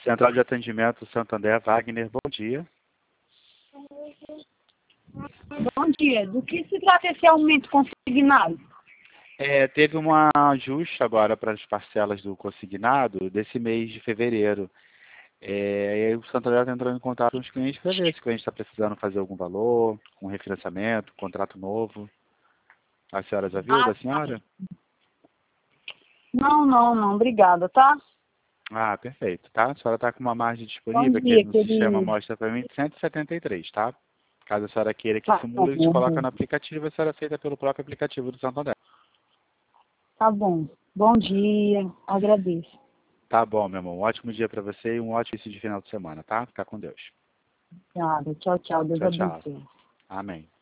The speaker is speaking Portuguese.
Central de Atendimento Santander, Wagner, bom dia. Bom dia. Do que se trata esse aumento consignado? Teve um ajuste agora para as parcelas do consignado desse mês de fevereiro. Aí o Santander está entrando em contato com os clientes para ver se o cliente está precisando fazer algum valor, um refinanciamento, um contrato novo. A senhora já viu da senhora? Não. Obrigada, tá? Ah, perfeito, tá? A senhora está com uma margem Bom disponível dia, aqui no sistema, querido. mostra para mim de 173, tá? Caso a senhora queira que Tá simule, a gente coloca bom. no aplicativo, a senhora aceita pelo próprio aplicativo do Santander. Tá bom. Bom dia. Agradeço. Tá bom, meu irmão. Um ótimo dia para você e um ótimo início de final de semana, tá? Fica com Deus. Obrigada. Tchau, tchau. Deus Tchau, tchau. abençoe. Amém.